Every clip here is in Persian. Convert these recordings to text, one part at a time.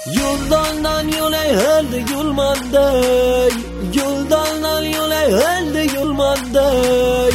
Yoldan yola elde yolmanday, yoldan yola elde yolmanday.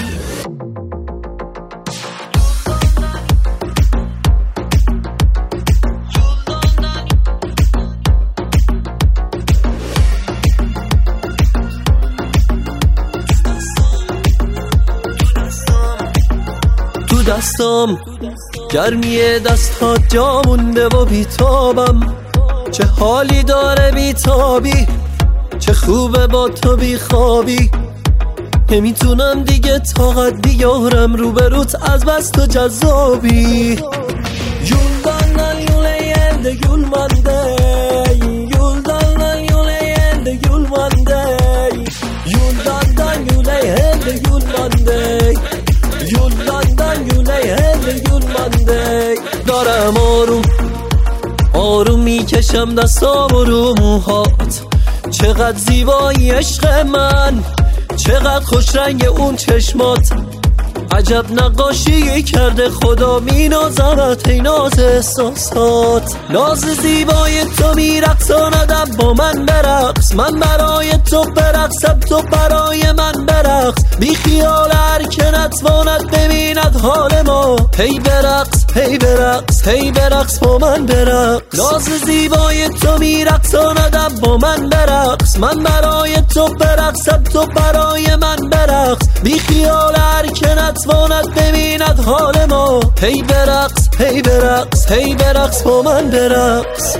تو دستام گرمی دستات جا مونده و بیتابم، چه حالی داره بیتابی، چه خوبه با تو بیخوابی. نمیتونم دیگه طاقت بیارم روبروت از بس تو جذابی. Yoldan yola elde yolmanday, yoldan yola elde yolmanday, yoldan yola elde yolmanday, yoldan yola elde yolmanday. دارم آروم میکشم دستام رو موهات، چقدر زیبایی عشق من، چقدر خوش رنگ اون چشمات. عجب نقاشی کرده خدا مینازمت ای ناز احساسات. ناز زیبای تو میرقصاندم با من برقص، من برای تو برقصم تو برای من برقص. بی خیال هر که نتواند ببیند حال ما، هی برقص هی برقص هی برقص با من برقص. ناز زیبای تو میرقصاندم با من برقص، من برای تو برقصم تو برای من برقص. بی خیال هر که نتواند ببیند حال ما، هی برقص هی برقص هی برقص با من برقص.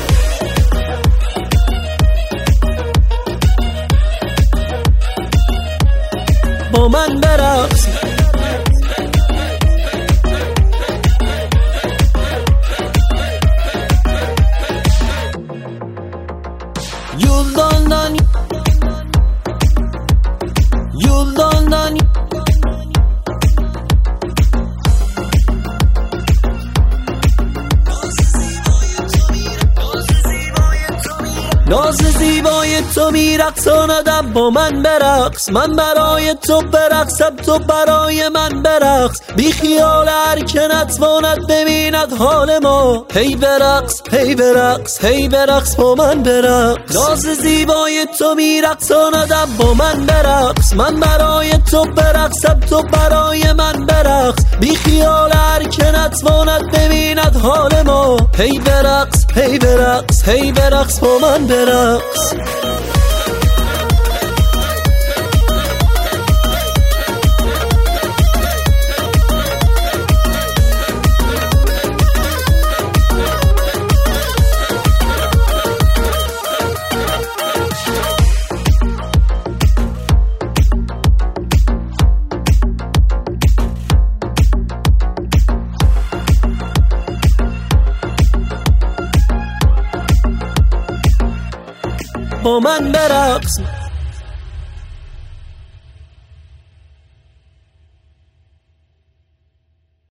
با من برقص. Yoldan ناز زیبای تو میرقصاندم با من برقص، من برای تو برقصم تو برای من برقص. بی خیال هر که نتواند ببیند حال ما، هی برقص هی برقص هی برقص با من برقص. ناز زیبای تو میرقصاندم با من برقص، من برای تو برقصم تو برای من برقص. بی خیال هر که نتواند ببیند حال ما، هی برقص هی برقص هی برقص با من برقص. با من برقص.